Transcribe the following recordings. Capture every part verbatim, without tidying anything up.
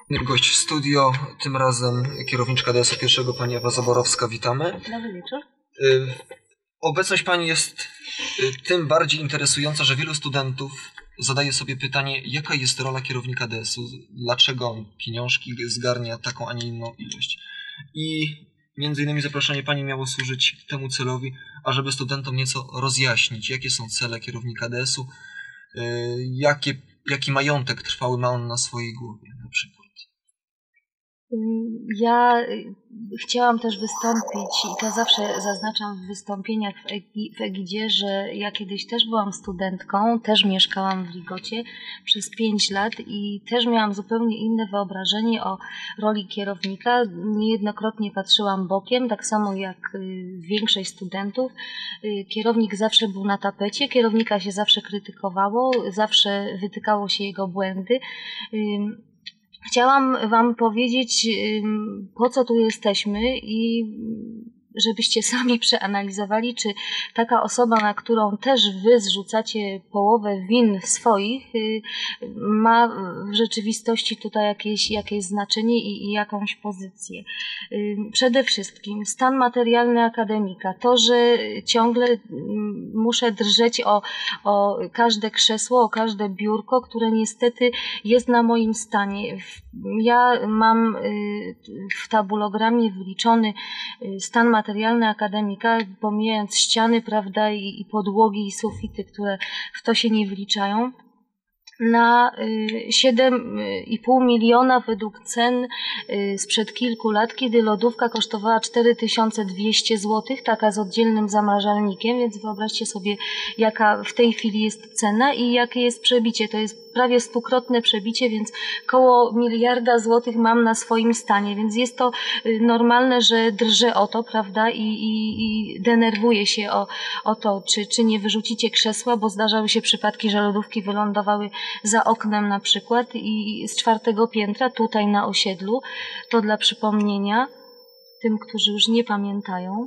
Gość w studio, tym razem kierowniczka D S O pierwszego pani Ewa Zaborowska, witamy. Dobry wieczór. Obecność pani jest tym bardziej interesująca, że wielu studentów zadaje sobie pytanie, jaka jest rola kierownika D S U, dlaczego pieniążki zgarnia taką, a nie inną ilość. I między innymi zaproszenie pani miało służyć temu celowi, ażeby studentom nieco rozjaśnić, jakie są cele kierownika D S U, jakie, jaki majątek trwały ma on na swojej głowie na przykład. Ja chciałam też wystąpić i to zawsze zaznaczam w wystąpieniach w, Egi, w Egidzie, że ja kiedyś też byłam studentką, też mieszkałam w Ligocie przez pięć lat i też miałam zupełnie inne wyobrażenie o roli kierownika. Niejednokrotnie patrzyłam bokiem, tak samo jak większość studentów. Kierownik zawsze był na tapecie, kierownika się zawsze krytykowało, zawsze wytykało się jego błędy. Chciałam Wam powiedzieć, po co tu jesteśmy i żebyście sami przeanalizowali, czy taka osoba, na którą też Wy zrzucacie połowę win swoich, ma w rzeczywistości tutaj jakieś, jakieś znaczenie i, i jakąś pozycję. Przede wszystkim stan materialny akademika. To, że ciągle muszę drżeć o, o każde krzesło, o każde biurko, które niestety jest na moim stanie. Ja mam w tabulogramie wyliczony stan materialny akademika, pomijając ściany, prawda, i, i podłogi, i sufity, które w to się nie wliczają, na siedem i pół miliona według cen sprzed kilku lat, kiedy lodówka kosztowała cztery tysiące dwieście złotych, taka z oddzielnym zamrażalnikiem, więc wyobraźcie sobie, jaka w tej chwili jest cena i jakie jest przebicie. To jest prawie stukrotne przebicie, więc koło miliarda złotych mam na swoim stanie, więc jest to normalne, że drżę o to, prawda, i, i, i denerwuję się o, o to, czy, czy nie wyrzucicie krzesła, bo zdarzały się przypadki, że lodówki wylądowały za oknem na przykład i z czwartego piętra tutaj na osiedlu. To dla przypomnienia tym, którzy już nie pamiętają.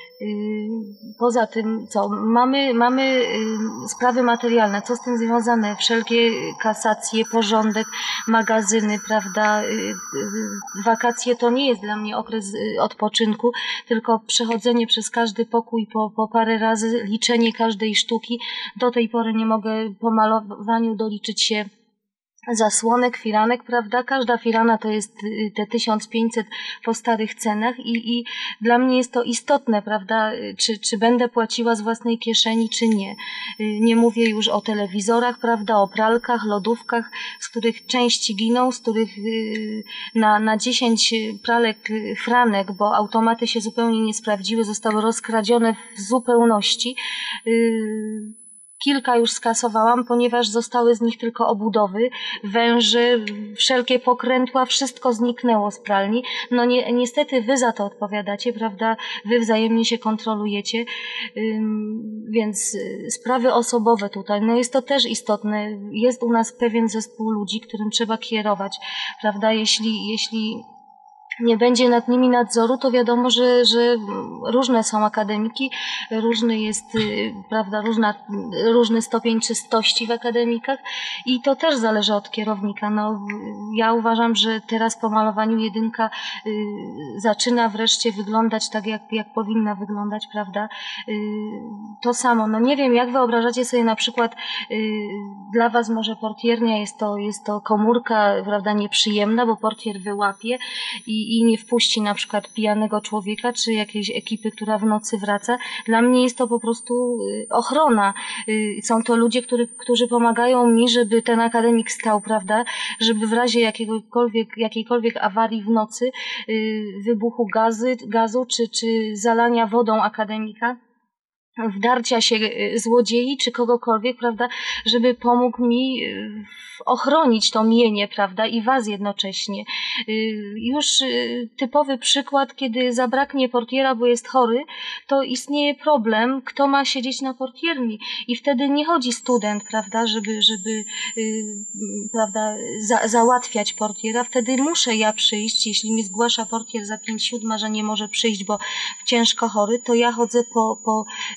Poza tym, co? Mamy, mamy sprawy materialne, co z tym związane? Wszelkie kasacje, porządek, magazyny, prawda? Wakacje to nie jest dla mnie okres odpoczynku, tylko przechodzenie przez każdy pokój po, po parę razy, liczenie każdej sztuki. Do tej pory nie mogę po malowaniu doliczyć się zasłonek, firanek, prawda? Każda firana to jest te tysiąc pięćset po starych cenach i, i dla mnie jest to istotne, prawda? Czy, czy będę płaciła z własnej kieszeni, czy nie. Nie mówię już o telewizorach, prawda? O pralkach, lodówkach, z których części giną, z których na, na dziesięć pralek franek, bo automaty się zupełnie nie sprawdziły, zostały rozkradzione w zupełności. Kilka już skasowałam, ponieważ zostały z nich tylko obudowy, węże, wszelkie pokrętła, wszystko zniknęło z pralni. No ni niestety wy za to odpowiadacie, prawda? Wy wzajemnie się kontrolujecie, Ym, więc sprawy osobowe tutaj, no jest to też istotne. Jest u nas pewien zespół ludzi, którym trzeba kierować, prawda? Jeśli, jeśli nie będzie nad nimi nadzoru, to wiadomo, że, że różne są akademiki, różny jest, prawda, różna, różny stopień czystości w akademikach i to też zależy od kierownika. No, ja uważam, że teraz po malowaniu jedynka y, zaczyna wreszcie wyglądać tak, jak, jak powinna wyglądać, prawda? Y, to samo. No nie wiem, jak wyobrażacie sobie na przykład y, dla was może portiernia jest to, jest to komórka, prawda, nieprzyjemna, bo portier wyłapie i i nie wpuści na przykład pijanego człowieka, czy jakiejś ekipy, która w nocy wraca. Dla mnie jest to po prostu ochrona. Są to ludzie, który, którzy pomagają mi, żeby ten akademik stał, prawda, żeby w razie jakiegokolwiek, jakiejkolwiek awarii w nocy, wybuchu gazy, gazu, czy, czy zalania wodą akademika, wdarcia się złodziei czy kogokolwiek, prawda, żeby pomógł mi ochronić to mienie, prawda, i was jednocześnie. Już typowy przykład, kiedy zabraknie portiera, bo jest chory, to istnieje problem, kto ma siedzieć na portierni i wtedy nie chodzi student, prawda, żeby, żeby prawda, za, załatwiać portiera, wtedy muszę ja przyjść, jeśli mi zgłasza portier za pięć siódma, że nie może przyjść, bo ciężko chory, to ja chodzę po, po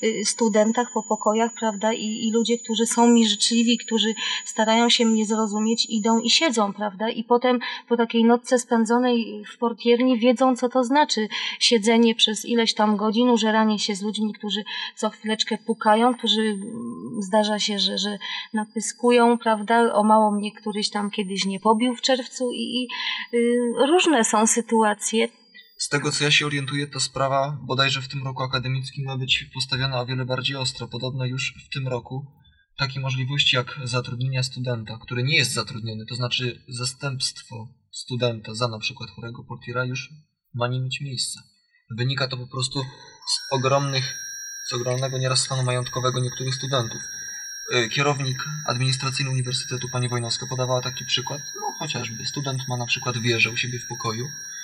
studentach po pokojach, prawda, i, i ludzie, którzy są mi życzliwi, którzy starają się mnie zrozumieć, idą i siedzą, prawda, i potem po takiej nocce spędzonej w portierni wiedzą, co to znaczy siedzenie przez ileś tam godzin, użeranie się z ludźmi, którzy co chwileczkę pukają, którzy zdarza się, że, że napyskują, prawda, o mało mnie któryś tam kiedyś nie pobił w czerwcu i, i y, różne są sytuacje. Z tego, co ja się orientuję, ta sprawa bodajże w tym roku akademickim ma być postawiona o wiele bardziej ostro. Podobno już w tym roku takie możliwości jak zatrudnienia studenta, który nie jest zatrudniony, to znaczy zastępstwo studenta za na przykład chorego portiera, już ma nie mieć miejsca. Wynika to po prostu z ogromnych, z ogromnego nieraz stanu majątkowego niektórych studentów. Kierownik administracyjny Uniwersytetu pani Wojnowska podawała taki przykład, no chociażby student ma na przykład wieżę u siebie w pokoju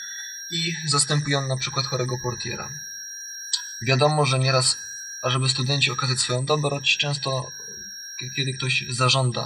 i zastępuje on na przykład chorego portiera. Wiadomo, że nieraz, ażeby studenci okazać swoją dobroć, często kiedy ktoś zażąda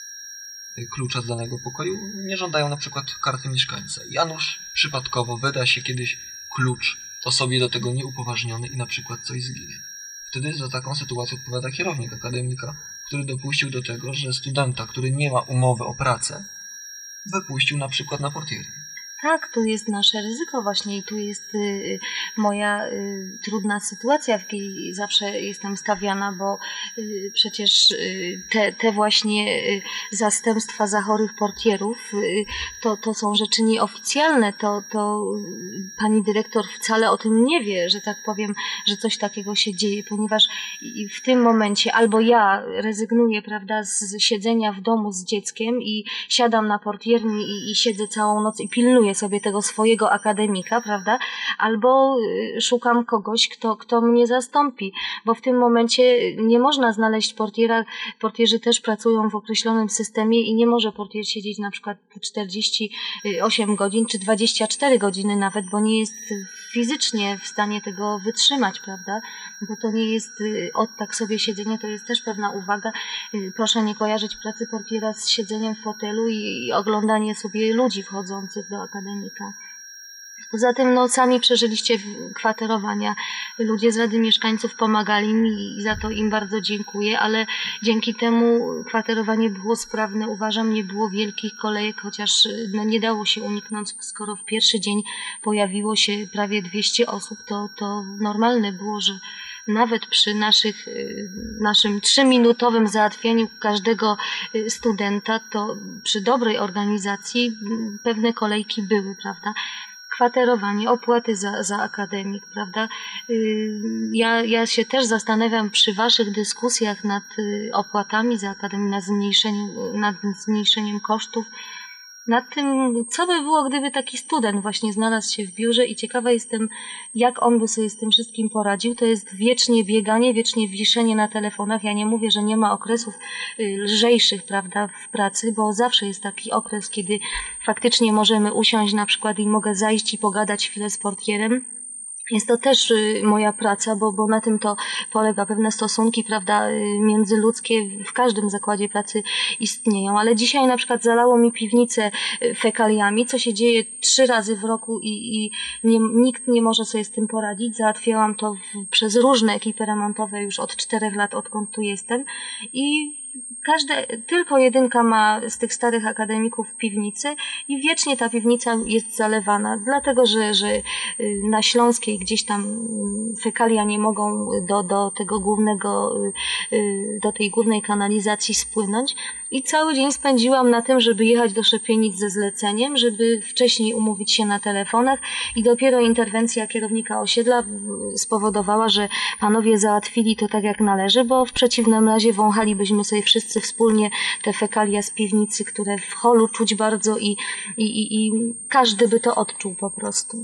klucza z danego pokoju, nie żądają na przykład karty mieszkańca. Janusz przypadkowo wyda się kiedyś klucz osobie do tego nieupoważniony i na przykład coś zginie. Wtedy za taką sytuację odpowiada kierownik akademika, który dopuścił do tego, że studenta, który nie ma umowy o pracę, wypuścił na przykład na portiernię. Tak, tu jest nasze ryzyko właśnie i tu jest y, moja y, trudna sytuacja, w jakiej zawsze jestem stawiana, bo y, przecież y, te, te właśnie y, zastępstwa za chorych portierów y, to, to są rzeczy nieoficjalne, to, to y, pani dyrektor wcale o tym nie wie, że tak powiem, że coś takiego się dzieje, ponieważ y, w tym momencie albo ja rezygnuję, prawda, z siedzenia w domu z dzieckiem i siadam na portierni i, i siedzę całą noc i pilnuję sobie tego swojego akademika, prawda? Albo szukam kogoś, kto, kto mnie zastąpi, bo w tym momencie nie można znaleźć portiera. Portierzy też pracują w określonym systemie i nie może portier siedzieć na przykład czterdzieści osiem godzin czy dwadzieścia cztery godziny nawet, bo nie jest fizycznie w stanie tego wytrzymać, prawda? Bo to nie jest od tak sobie siedzenie, to jest też pewna uwaga. Proszę nie kojarzyć pracy portiera z siedzeniem w fotelu i, i oglądanie sobie ludzi wchodzących do akademika. Poza tym no, sami przeżyliście kwaterowania. Ludzie z Rady Mieszkańców pomagali mi i za to im bardzo dziękuję, ale dzięki temu kwaterowanie było sprawne. Uważam, nie było wielkich kolejek, chociaż no, nie dało się uniknąć, skoro w pierwszy dzień pojawiło się prawie dwieście osób, to, to normalne było, że nawet przy naszych, naszym trzyminutowym załatwieniu każdego studenta, to przy dobrej organizacji pewne kolejki były, prawda? Kwaterowanie, opłaty za, za akademik, prawda? Ja, ja się też zastanawiam przy waszych dyskusjach nad opłatami za akademię, nad zmniejszeniem, nad zmniejszeniem kosztów, nad tym, co by było, gdyby taki student właśnie znalazł się w biurze i ciekawa jestem, jak on by sobie z tym wszystkim poradził. To jest wiecznie bieganie, wiecznie wiszenie na telefonach. Ja nie mówię, że nie ma okresów lżejszych, prawda, w pracy, bo zawsze jest taki okres, kiedy faktycznie możemy usiąść na przykład i mogę zajść i pogadać chwilę z portierem. Jest to też moja praca, bo, bo na tym to polega. Pewne stosunki, prawda, międzyludzkie w każdym zakładzie pracy istnieją, ale dzisiaj na przykład zalało mi piwnicę fekaliami, co się dzieje trzy razy w roku i, i nie, nikt nie może sobie z tym poradzić. Załatwiałam to w, przez różne ekipy remontowe już od czterech lat, odkąd tu jestem i każde, tylko jedynka ma z tych starych akademików piwnicy i wiecznie ta piwnica jest zalewana, dlatego że, że na Śląskiej gdzieś tam fekalia nie mogą do, do tego głównego, do tej głównej kanalizacji spłynąć. I cały dzień spędziłam na tym, żeby jechać do Szepienic ze zleceniem, żeby wcześniej umówić się na telefonach i dopiero interwencja kierownika osiedla spowodowała, że panowie załatwili to tak jak należy, bo w przeciwnym razie wąchalibyśmy sobie wszyscy wspólnie te fekalia z piwnicy, które w holu czuć bardzo i, i, i, i każdy by to odczuł po prostu.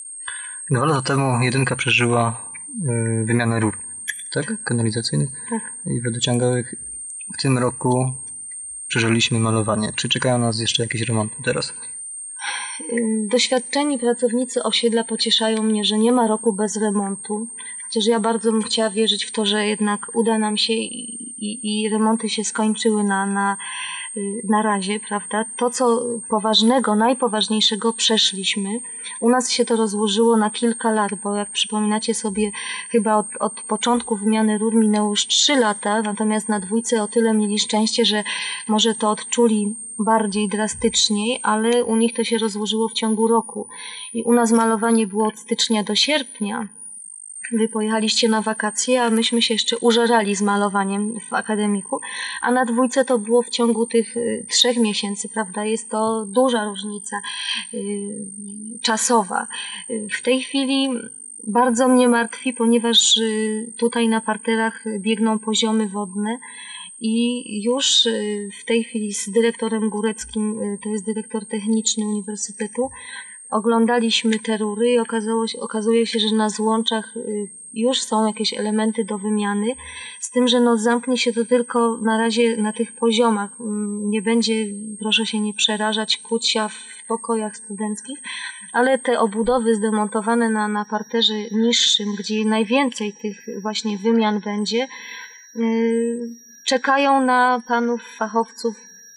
Dwa lata temu jedynka przeżyła y, wymianę rur, tak? Kanalizacyjnych tak. I wodociągowych. W tym roku przeżyliśmy malowanie. Czy czekają nas jeszcze jakieś remonty teraz? Doświadczeni pracownicy osiedla pocieszają mnie, że nie ma roku bez remontu. Chociaż ja bardzo bym chciała wierzyć w to, że jednak uda nam się i, i, i remonty się skończyły na, na na razie, prawda? To, co poważnego, najpoważniejszego przeszliśmy. U nas się to rozłożyło na kilka lat, bo jak przypominacie sobie, chyba od, od początku wymiany rur minęło już trzy lata, natomiast na dwójce o tyle mieli szczęście, że może to odczuli bardziej drastyczniej, ale u nich to się rozłożyło w ciągu roku. I u nas malowanie było od stycznia do sierpnia. Wy pojechaliście na wakacje, a myśmy się jeszcze użerali z malowaniem w akademiku, a na dwójce to było w ciągu tych y, trzech miesięcy, prawda? Jest to duża różnica y, czasowa. Y, w tej chwili bardzo mnie martwi, ponieważ y, tutaj na parterach biegną poziomy wodne i już y, w tej chwili z dyrektorem Góreckim, y, to jest dyrektor techniczny Uniwersytetu, oglądaliśmy te rury i okazało się, okazuje się, że na złączach już są jakieś elementy do wymiany, z tym, że no zamknie się to tylko na razie na tych poziomach. Nie będzie, proszę się nie przerażać, kucia w pokojach studenckich, ale te obudowy zdemontowane na, na parterze niższym, gdzie najwięcej tych właśnie wymian będzie, yy, czekają na panów fachowców,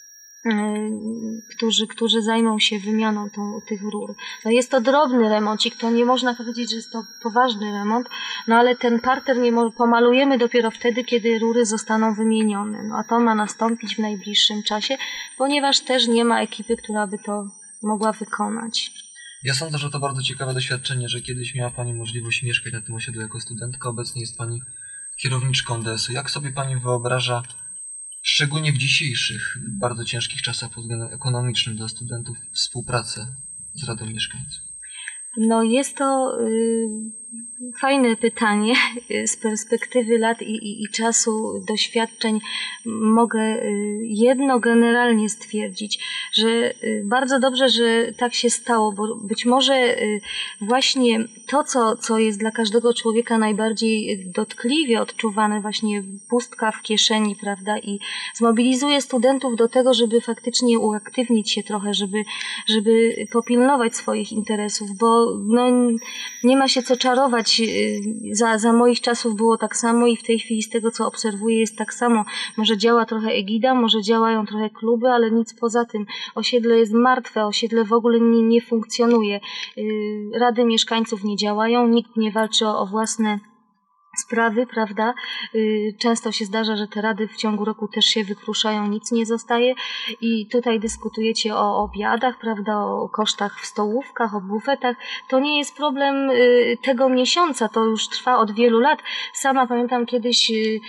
Którzy, którzy zajmą się wymianą tą, tych rur. No jest to drobny remoncik, to nie można powiedzieć, że jest to poważny remont, no ale ten parter nie mo- pomalujemy dopiero wtedy, kiedy rury zostaną wymienione. No a to ma nastąpić w najbliższym czasie, ponieważ też nie ma ekipy, która by to mogła wykonać. Ja sądzę, że to bardzo ciekawe doświadczenie, że kiedyś miała Pani możliwość mieszkać na tym osiedlu jako studentka, obecnie jest Pani kierowniczką D S u. Jak sobie Pani wyobraża, szczególnie w dzisiejszych, bardzo ciężkich czasach pod względem ekonomicznym dla studentów, współpracę z Radą Mieszkańców? No jest to y, fajne pytanie. Z perspektywy lat i, i, i czasu, doświadczeń mogę y, jedno generalnie stwierdzić, że y, bardzo dobrze, że tak się stało, bo być może y, właśnie to, co, co jest dla każdego człowieka najbardziej dotkliwie odczuwane, właśnie pustka w kieszeni, prawda, i zmobilizuje studentów do tego, żeby faktycznie uaktywnić się trochę, żeby, żeby popilnować swoich interesów, bo no, nie ma się co czarować. Za, za moich czasów było tak samo i w tej chwili z tego, co obserwuję, jest tak samo. Może działa trochę egida, może działają trochę kluby, ale nic poza tym. Osiedle jest martwe, osiedle w ogóle nie, nie funkcjonuje. Rady mieszkańców nie działają, nikt nie walczy o, o własne sprawy, prawda? Często się zdarza, że te rady w ciągu roku też się wykruszają, nic nie zostaje i tutaj dyskutujecie o obiadach, prawda, o kosztach w stołówkach, o bufetach. To nie jest problem tego miesiąca, to już trwa od wielu lat. Sama pamiętam kiedyś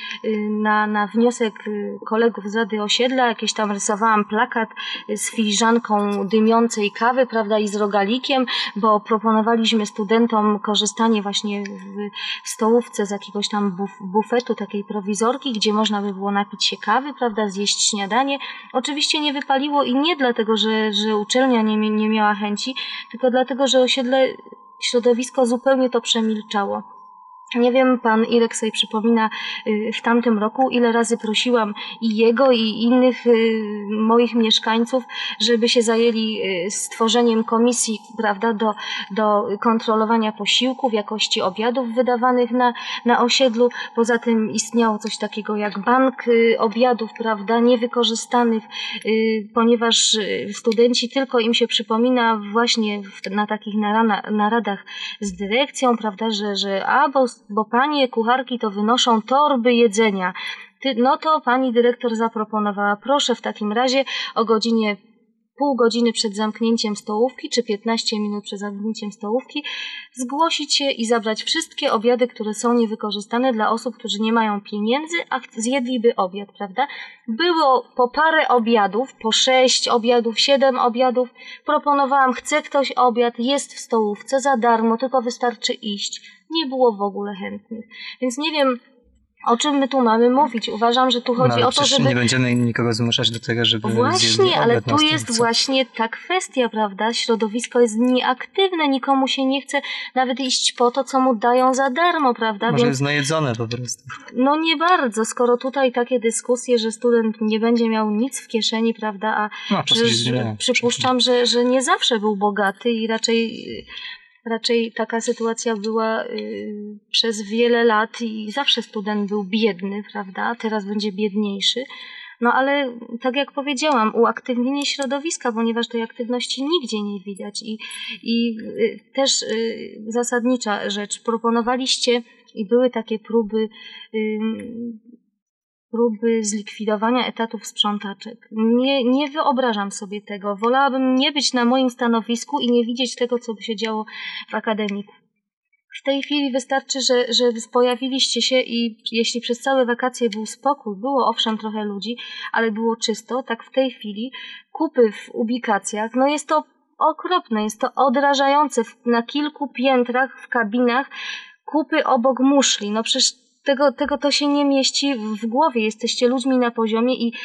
na, na wniosek kolegów z Rady Osiedla jakieś tam rysowałam plakat z filiżanką dymiącej kawy, prawda, i z rogalikiem, bo proponowaliśmy studentom korzystanie właśnie w, w stołówce z jakiegoś tam buf, bufetu, takiej prowizorki, gdzie można by było napić się kawy, prawda, zjeść śniadanie. Oczywiście nie wypaliło i nie dlatego, że, że uczelnia nie, nie miała chęci, tylko dlatego, że osiedle, środowisko zupełnie to przemilczało. Nie wiem, pan Irek sobie przypomina w tamtym roku, ile razy prosiłam i jego, i innych moich mieszkańców, żeby się zajęli stworzeniem komisji, prawda, do, do kontrolowania posiłków, jakości obiadów wydawanych na, na osiedlu. Poza tym istniało coś takiego jak bank obiadów, prawda, niewykorzystanych, ponieważ studenci tylko im się przypomina właśnie na takich naradach z dyrekcją, prawda, że, że a, bo bo panie kucharki to wynoszą torby jedzenia. Ty, no to pani dyrektor zaproponowała, proszę w takim razie o godzinie, pół godziny przed zamknięciem stołówki, czy piętnaście minut przed zamknięciem stołówki, zgłosić się i zabrać wszystkie obiady, które są niewykorzystane dla osób, którzy nie mają pieniędzy, a zjedliby obiad, prawda? Było po parę obiadów, po sześć obiadów, siedem obiadów. Proponowałam, chce ktoś obiad, jest w stołówce za darmo, tylko wystarczy iść. Nie było w ogóle chętnych. Więc nie wiem, o czym my tu mamy mówić. Uważam, że tu chodzi no, o to, żeby... nie będziemy nikogo zmuszać do tego, żeby Właśnie, ale tu jest właśnie ta kwestia, prawda? Środowisko jest nieaktywne, nikomu się nie chce nawet iść po to, co mu dają za darmo, prawda? Może Więc... jest najedzone po prostu. No nie bardzo, skoro tutaj takie dyskusje, że student nie będzie miał nic w kieszeni, prawda? A no, przecież przypuszczam, że, że nie zawsze był bogaty i raczej... Raczej taka sytuacja była y, przez wiele lat i zawsze student był biedny, prawda? Teraz będzie biedniejszy, No ale tak jak powiedziałam, uaktywnienie środowiska, ponieważ tej aktywności nigdzie nie widać i, i y, też y, zasadnicza rzecz, proponowaliście i były takie próby y, próby zlikwidowania etatów sprzątaczek. Nie, nie wyobrażam sobie tego. Wolałabym nie być na moim stanowisku i nie widzieć tego, co by się działo w akademiku. W tej chwili wystarczy, że, że pojawiliście się i jeśli przez całe wakacje był spokój, było owszem trochę ludzi, ale było czysto, tak w tej chwili kupy w ubikacjach, no jest to okropne, jest to odrażające. Na kilku piętrach, w kabinach, kupy obok muszli. No przecież tego, tego to się nie mieści w głowie. Jesteście ludźmi na poziomie i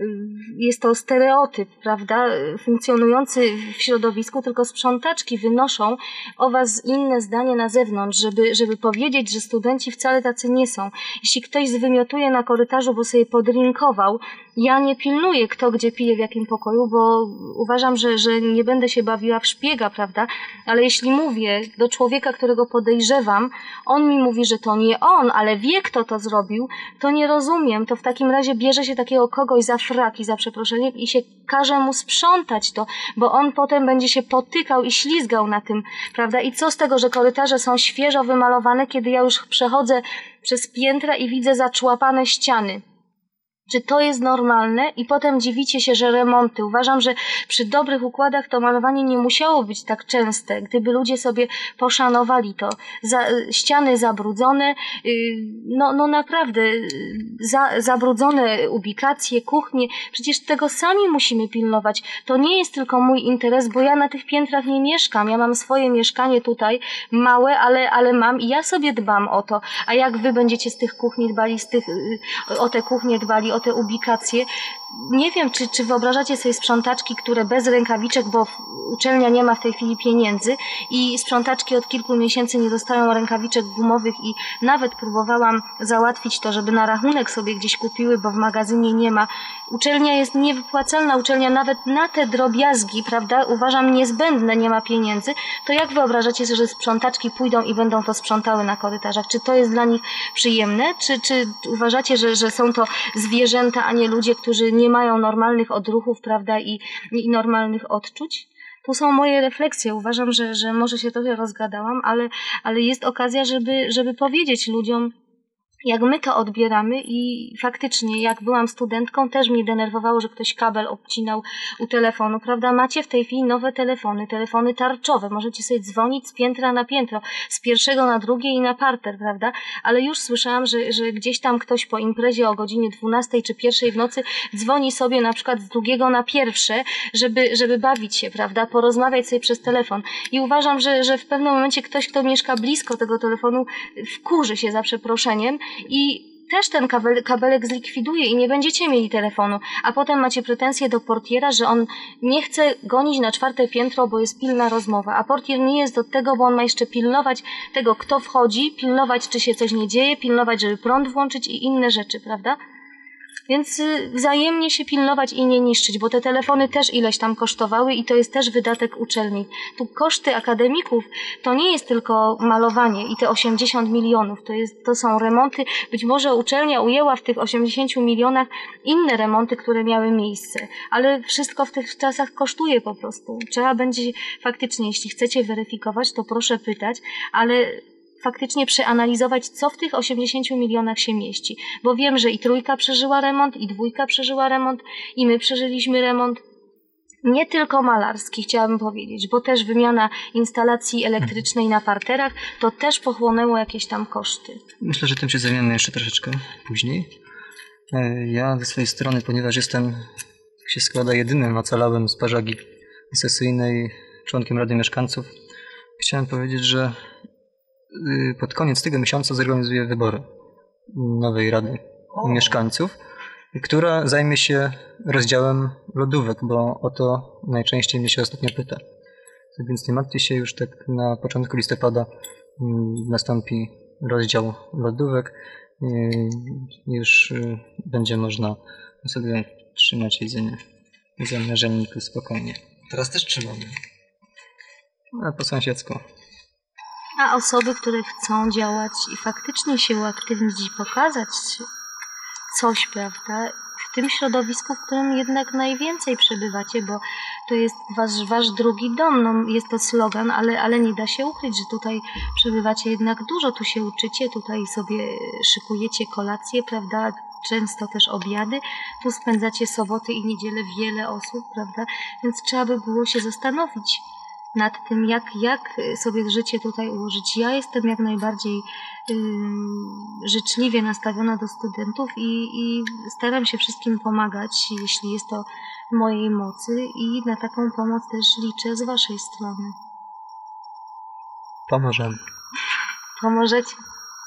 jest to stereotyp, prawda, funkcjonujący w środowisku, tylko sprzątaczki wynoszą o was inne zdanie na zewnątrz, żeby, żeby powiedzieć, że studenci wcale tacy nie są. Jeśli ktoś zwymiotuje na korytarzu, bo sobie podrinkował, ja nie pilnuję, kto gdzie pije w jakim pokoju, bo uważam, że, że nie będę się bawiła w szpiega, prawda, ale jeśli mówię do człowieka, którego podejrzewam, on mi mówi, że to nie on, ale wie, kto to zrobił, to nie rozumiem, to w takim razie bierze się takiego kogoś za fraki, za przeproszeniem i się każe mu sprzątać to, bo on potem będzie się potykał i ślizgał na tym, prawda? I co z tego, że korytarze są świeżo wymalowane, kiedy ja już przechodzę przez piętra i widzę zaczłapane ściany? Czy to jest normalne? I potem dziwicie się, że remonty. Uważam, że przy dobrych układach to malowanie nie musiało być tak częste. Gdyby ludzie sobie poszanowali to. Za, ściany zabrudzone, yy, no, no naprawdę za, zabrudzone ubikacje, kuchnie. Przecież tego sami musimy pilnować. To nie jest tylko mój interes, bo ja na tych piętrach nie mieszkam. Ja mam swoje mieszkanie tutaj, małe, ale, ale mam i ja sobie dbam o to. A jak wy będziecie z tych kuchni dbali, z tych, yy, o te kuchnie dbali, o te ubikacje. Nie wiem, czy, czy wyobrażacie sobie sprzątaczki, które bez rękawiczek, bo uczelnia nie ma w tej chwili pieniędzy i sprzątaczki od kilku miesięcy nie dostają rękawiczek gumowych i nawet próbowałam załatwić to, żeby na rachunek sobie gdzieś kupiły, bo w magazynie nie ma. Uczelnia jest niewypłacalna, uczelnia nawet na te drobiazgi, prawda, uważam niezbędne, nie ma pieniędzy. To jak wyobrażacie sobie, że sprzątaczki pójdą i będą to sprzątały na korytarzach? Czy to jest dla nich przyjemne? Czy, czy uważacie, że, że są to zwierzęta, a nie ludzie, którzy nie mają normalnych odruchów, prawda, i, i normalnych odczuć? Tu są moje refleksje. Uważam, że, że może się trochę rozgadałam, ale, ale jest okazja, żeby, żeby powiedzieć ludziom, jak my to odbieramy i faktycznie, jak byłam studentką, też mnie denerwowało, że ktoś kabel obcinał u telefonu, prawda? Macie w tej chwili nowe telefony, telefony tarczowe, możecie sobie dzwonić z piętra na piętro, z pierwszego na drugie i na parter, prawda? Ale już słyszałam, że, że gdzieś tam ktoś po imprezie o godzinie dwunastej czy pierwszej w nocy dzwoni sobie na przykład z drugiego na pierwsze, żeby, żeby bawić się, prawda? Porozmawiać sobie przez telefon. I uważam, że, że w pewnym momencie ktoś, kto mieszka blisko tego telefonu, wkurzy się za przeproszeniem i też ten kabel, kabelek zlikwiduje i nie będziecie mieli telefonu, a potem macie pretensje do portiera, że on nie chce gonić na czwarte piętro, bo jest pilna rozmowa, a portier nie jest do tego, bo on ma jeszcze pilnować tego, kto wchodzi, pilnować, czy się coś nie dzieje, pilnować, żeby prąd włączyć i inne rzeczy, prawda? Więc y, wzajemnie się pilnować i nie niszczyć, bo te telefony też ileś tam kosztowały i to jest też wydatek uczelni. Tu koszty akademików to nie jest tylko malowanie i te osiemdziesiąt milionów, to, jest, to są remonty. Być może uczelnia ujęła w tych osiemdziesięciu milionach inne remonty, które miały miejsce, ale wszystko w tych czasach kosztuje po prostu. Trzeba będzie faktycznie, jeśli chcecie weryfikować, to proszę pytać, ale faktycznie przeanalizować, co w tych osiemdziesięciu milionach się mieści. Bo wiem, że i trójka przeżyła remont, i dwójka przeżyła remont, i my przeżyliśmy remont. Nie tylko malarski, chciałabym powiedzieć, bo też wymiana instalacji elektrycznej na parterach, to też pochłonęło jakieś tam koszty. Myślę, że tym się zajmiemy jeszcze troszeczkę później. Ja ze swojej strony, ponieważ jestem, jak się składa, jedynym ocalałym z Parzagi sesyjnej członkiem Rady Mieszkańców, chciałem powiedzieć, że pod koniec tego miesiąca zorganizuję wybory nowej Rady o. Mieszkańców, która zajmie się rozdziałem lodówek, bo o to najczęściej mnie się ostatnio pyta. Tak więc nie martwcie się, już tak na początku listopada nastąpi rozdział lodówek. Już będzie można sobie trzymać jedzenie w zamrażalniku spokojnie. Teraz też trzymamy. A po sąsiedzku. A osoby, które chcą działać i faktycznie się uaktywnić i pokazać coś, prawda, w tym środowisku, w którym jednak najwięcej przebywacie, bo to jest wasz, wasz drugi dom. No, jest to slogan, ale, ale nie da się ukryć, że tutaj przebywacie jednak dużo, tu się uczycie, tutaj sobie szykujecie kolacje, prawda? Często też obiady, tu spędzacie soboty i niedzielę wiele osób, prawda? Więc trzeba by było się zastanowić nad tym, jak, jak sobie życie tutaj ułożyć. Ja jestem jak najbardziej yy, życzliwie nastawiona do studentów i, i staram się wszystkim pomagać, jeśli jest to w mojej mocy i na taką pomoc też liczę z waszej strony. Pomożemy. Pomożecie?